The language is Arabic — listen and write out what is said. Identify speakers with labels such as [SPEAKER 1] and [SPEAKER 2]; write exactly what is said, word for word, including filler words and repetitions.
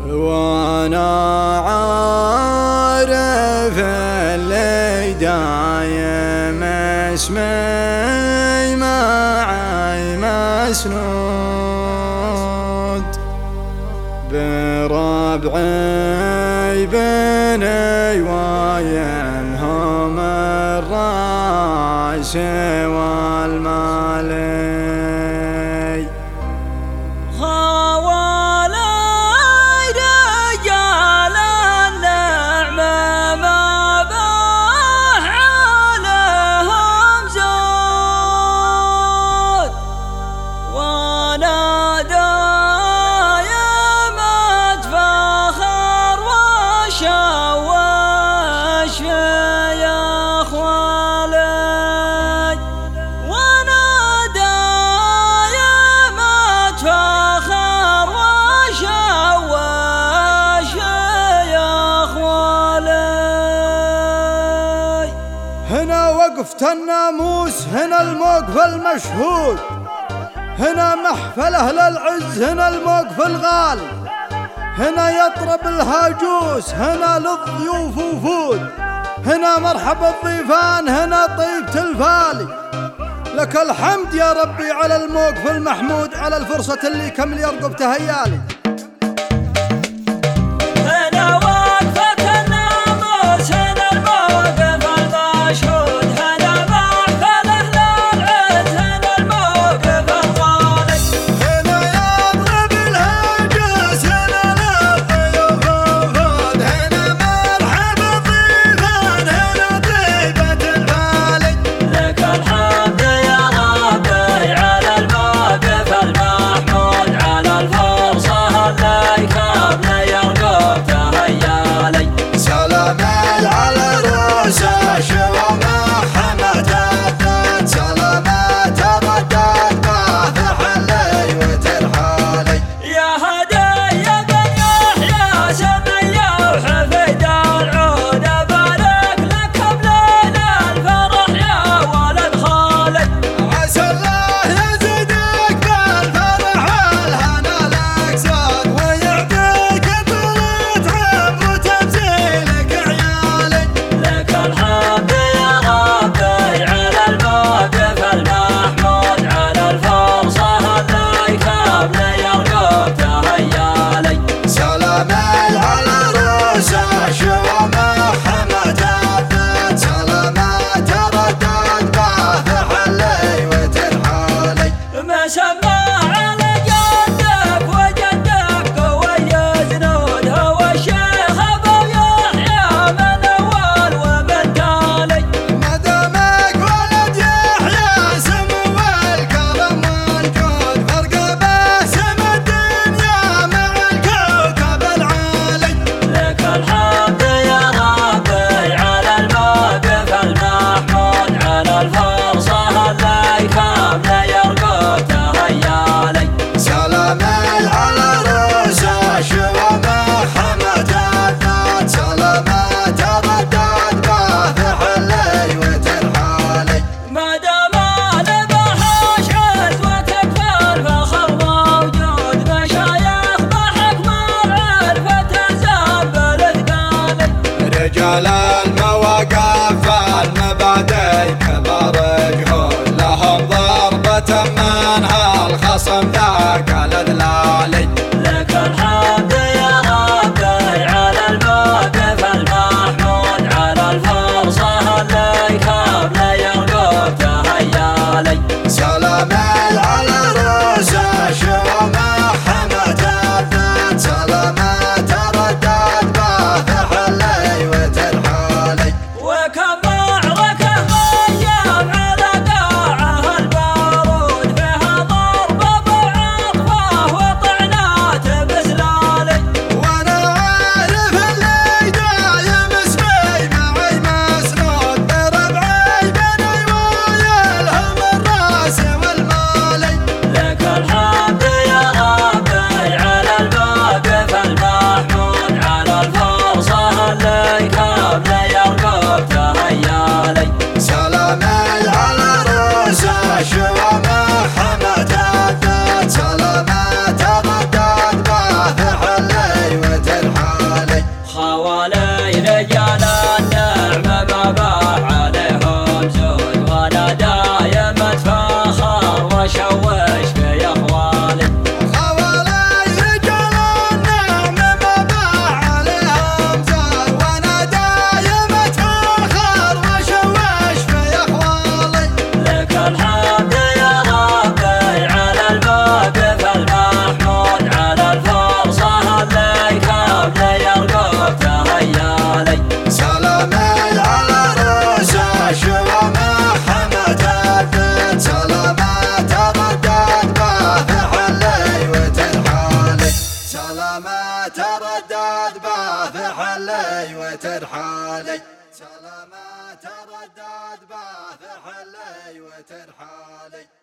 [SPEAKER 1] وانا عارف اللي دايم اسمي معي مسنود بربعي بني وينهم الراس والمالي
[SPEAKER 2] هنا وقفة الناموس، هنا الموقف المشهود، هنا محفل أهل العز، هنا الموقف الغالي، هنا يطرب الهاجوس، هنا للضيوف وفود، هنا مرحب الضيفان، هنا طيبة الفالي. لك الحمد يا ربي على الموقف المحمود، على الفرصة اللي كمل يرقب تهيالي.
[SPEAKER 1] رجال المواقف المبادئ كبار جهود، لهم ضربة منها الخصم ذاك الإذلالي.
[SPEAKER 3] لك الحمد يا ربي على الموقف المحمود، على الفرصة اللي كامل يرقب تهيالي.
[SPEAKER 1] سلام على رؤوس الشؤم حمد الذات، سلامات ردت باثح اللي وترحالي.
[SPEAKER 3] وكم معركة غيم على قاعها البارود، فيها ضرب بعطفه وشوش في اخوالي.
[SPEAKER 1] تردد به في حلي وترحالي. سلامة تردد به في حلي وترحالي.